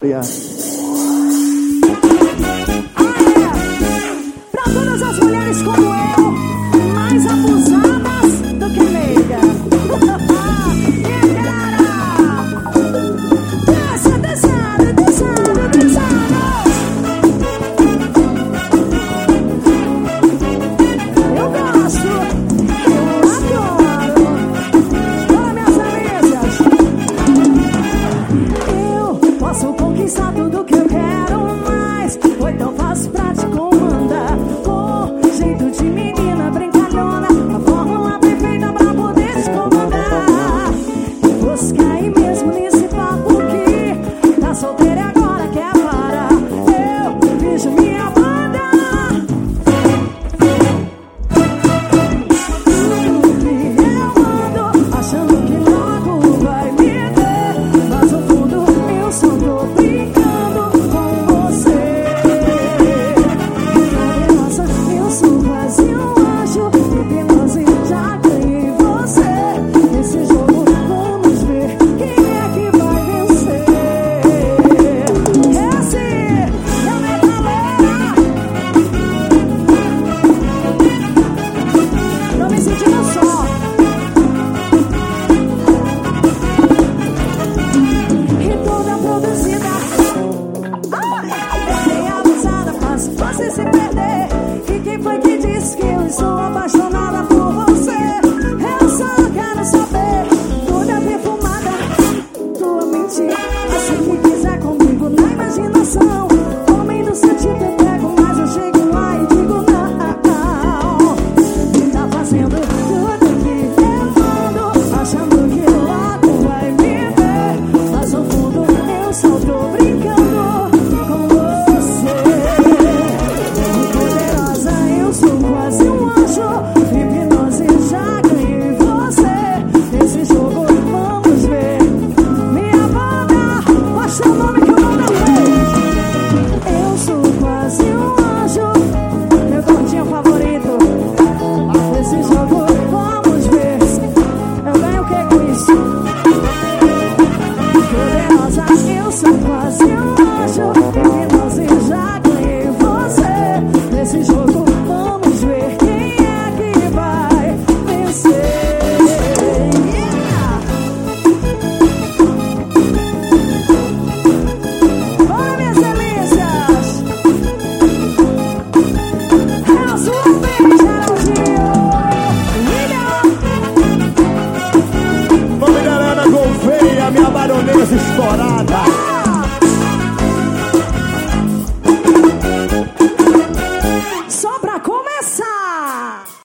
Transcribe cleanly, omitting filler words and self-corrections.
Yeah. Pra todas as mulheres como eu, mais abusadas do que nega. Minha cara! Desça, descendo, descendo, descendo. Eu gosto, eu adoro. Olha minhas amigas. Eu posso conquistar tudo que eu quero mais. Foi tão fácil pra te comandar. Com jeito de menina brincalhona, a fórmula perfeita pra poder te comandar. Você cair mesmo nesse papo que tá solteira e agora quer parar. Eu vejo minha banda. Eu ando achando que logo vai me ver, mas no fundo eu só tô brincando com você. Nossa, eu sou quase um anjo, hipnose já ganhei você. Nesse jogo vamos ver quem é que vai vencer. Esse é o Metaleira. Tô me sentindo só. E toda produzida. Fiquei abusada, faço você se perder. E quem foi que disse que eu estou apaixonada por você? Eu só quero saber. Toda perfumada, tua mentira. Se que quiser comigo na imaginação. Homem do seu tipo eu pego, mas eu chego lá e digo não. E tá fazendo tudo que eu mando, achando que logo vai me ver, mas no fundo eu só tô brincando com você. Poderosa, eu sou quase um anjo, hipnose já ganhei você. Esse jogo vamos ver. Minha banda, baixa o nome que eu mando ver. Eu sou quase um anjo, meu gordinho favorito. Esse jogo vamos ver. Eu ganho o que com isso? Poderosa, eu sou quase um